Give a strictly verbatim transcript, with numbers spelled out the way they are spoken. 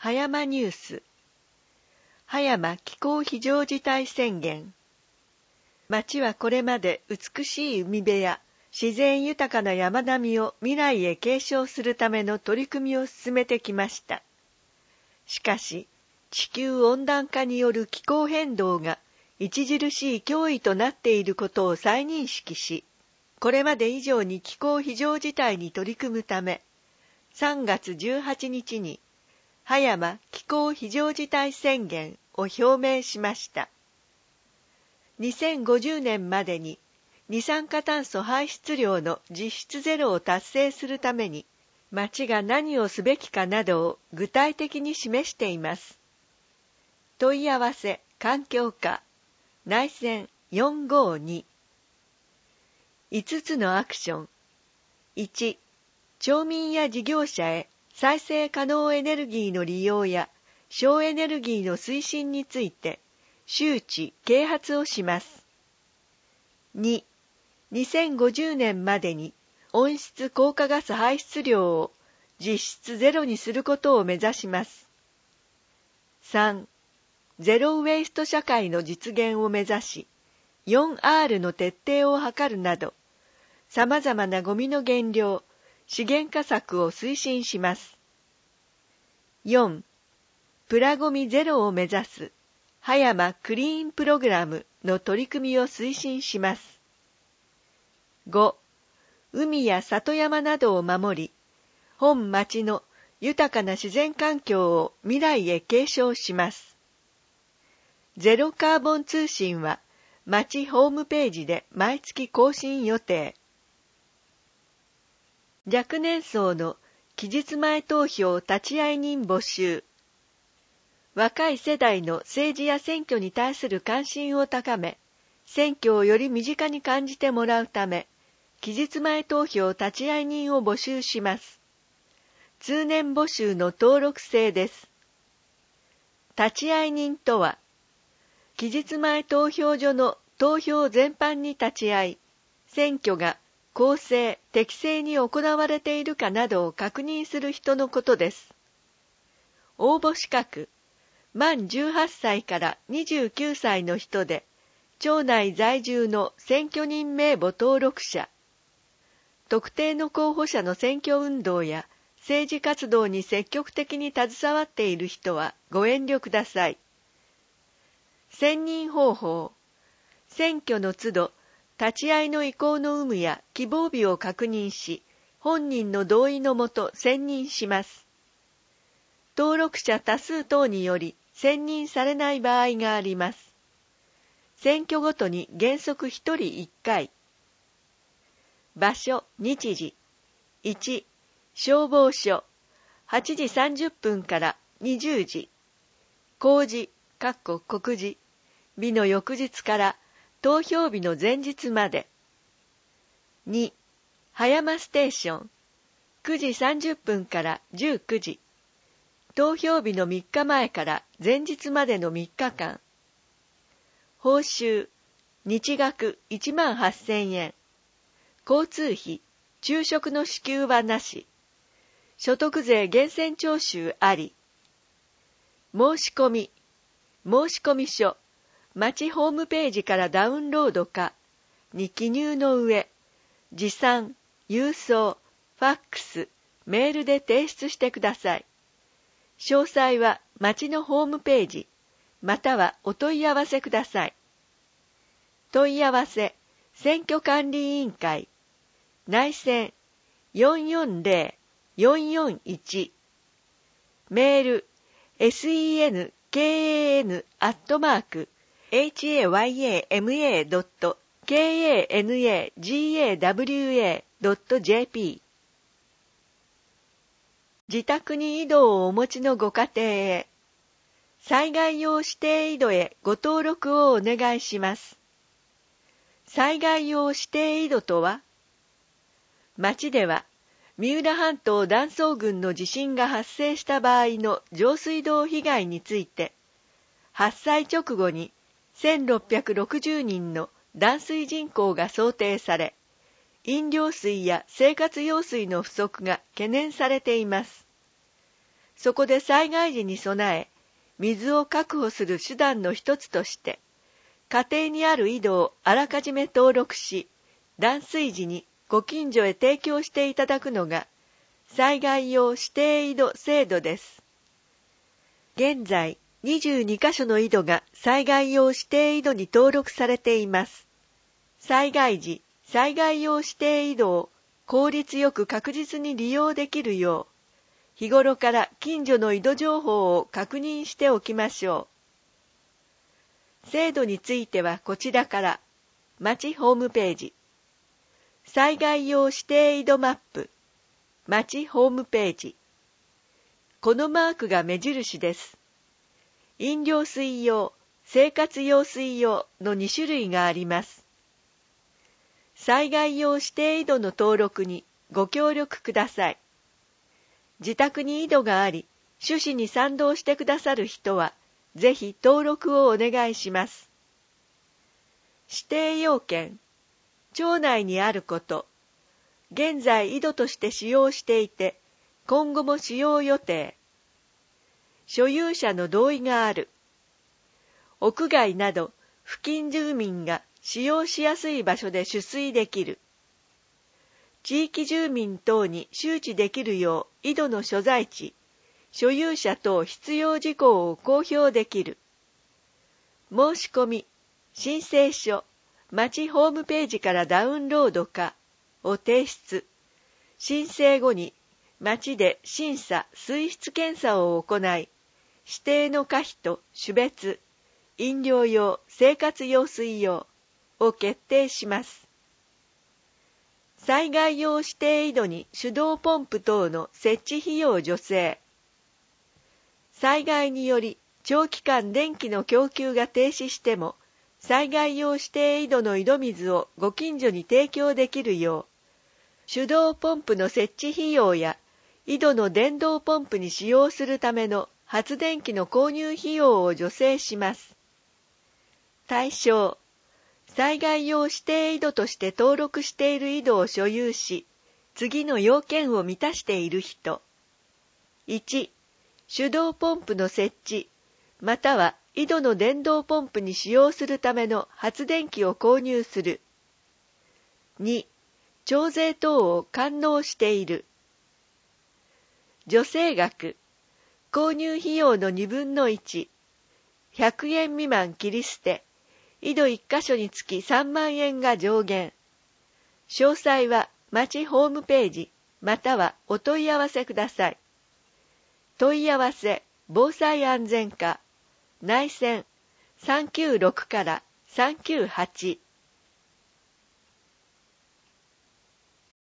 葉山ニュース。葉山気候非常事態宣言。町はこれまで美しい海辺や自然豊かな山並みを未来へ継承するための取り組みを進めてきました。しかし、地球温暖化による気候変動が著しい脅威となっていることを再認識し、これまで以上に気候非常事態に取り組むため、さんがつじゅうはちにちに葉山気候非常事態宣言を表明しました。にせんごじゅうねんまでに二酸化炭素排出量の実質ゼロを達成するために、町が何をすべきかなどを具体的に示しています。問い合わせ環境課内線よんごに。いつつのアクション。いち、町民や事業者へ再生可能エネルギーの利用や省エネルギーの推進について周知・啓発をします。に、にせんごじゅうねんまでに温室効果ガス排出量を実質ゼロにすることを目指します。さん、ゼロウェイスト社会の実現を目指し、よんアール の徹底を図るなど、様々なゴミの減量、資源化策を推進します。よん、プラゴミゼロを目指す葉山クリーンプログラムの取り組みを推進します。ご、海や里山などを守り、本町の豊かな自然環境を未来へ継承します。ゼロカーボン通信は町ホームページで毎月更新予定。若年層の期日前投票立会人募集。若い世代の政治や選挙に対する関心を高め、選挙をより身近に感じてもらうため、期日前投票立会人を募集します。通年募集の登録制です。立会人とは、期日前投票所の投票全般に立ち会い、選挙が公正・適正に行われているかなどを確認する人のことです。応募資格、満じゅうはっさいからにじゅうきゅうさいの人で、町内在住の選挙人名簿登録者、特定の候補者の選挙運動や政治活動に積極的に携わっている人はご遠慮ください。選任方法、選挙の都度、立ち会いの意向の有無や希望日を確認し、本人の同意のもと選任します。登録者多数等により選任されない場合があります。選挙ごとに原則ひとりいっかい。場所、日時。いち、消防署、はちじさんじゅっぷんからにじゅうじ。公示、告示、日の翌日から投票日の前日まで。に、葉山ステーション、くじさんじゅっぷんからじゅうくじ。投票日のみっかまえから前日までのみっかかん。報酬、日額いちまんはっせんえん。交通費、昼食の支給はなし。所得税源泉徴収あり。申し込み、申し込み書、町ホームページからダウンロードか、に記入の上、持参、郵送、ファックス、メールで提出してください。詳細は町のホームページ、またはお問い合わせください。問い合わせ、選挙管理委員会、内線 よんよんゼロ よんよんいち、メール、sen kan アットマーク hayama ドット kanagawa ドット jp。自宅に井戸をお持ちのご家庭へ、災害用指定井戸へご登録をお願いします。災害用指定井戸とは、町では三浦半島断層群の地震が発生した場合の上水道被害について、発災直後にせんろっぴゃくろくじゅうにんの断水人口が想定され、飲料水や生活用水の不足が懸念されています。 そこで災害時に備え、水を確保する手段の一つとして、家庭にある井戸をあらかじめ登録し、断水時にご近所へ提供していただくのが、災害用指定井戸制度です。現在、にじゅうにかしょの井戸が災害用指定井戸に登録されています。災害時、災害用指定井戸を効率よく確実に利用できるよう、日頃から近所の井戸情報を確認しておきましょう。制度についてはこちらから、町ホームページ、災害用指定井戸マップ、町ホームページ。このマークが目印です。飲料水用、生活用水用のにしゅるいがあります。災害用指定井戸の登録にご協力ください。自宅に井戸があり、趣旨に賛同してくださる人は、ぜひ登録をお願いします。指定要件、町内にあること、現在井戸として使用していて、今後も使用予定、所有者の同意がある、屋外など付近住民が使用しやすい場所で取水できる、地域住民等に周知できるよう井戸の所在地、所有者等必要事項を公表できる、申し込み、申請書、町ホームページからダウンロードかを提出、申請後に町で審査・水質検査を行い、指定の可否と種別、飲料用・生活用水用を決定します。災害用指定井戸に手動ポンプ等の設置費用助成。災害により長期間電気の供給が停止しても、災害用指定井戸の井戸水をご近所に提供できるよう、手動ポンプの設置費用や井戸の電動ポンプに使用するための発電機の購入費用を助成します。対象、災害用指定井戸として登録している井戸を所有し、次の要件を満たしている人。いち、手動ポンプの設置、または井戸の電動ポンプに使用するための発電機を購入する。に、徴税等を完納している。助成額、購入費用のにぶんのいち、ひゃくえん未満切り捨て、井戸いっかしょにつきさんまんえんが上限。詳細は町ホームページまたはお問い合わせください。問い合わせ防災安全課内線さんきゅうろくからさんきゅうはち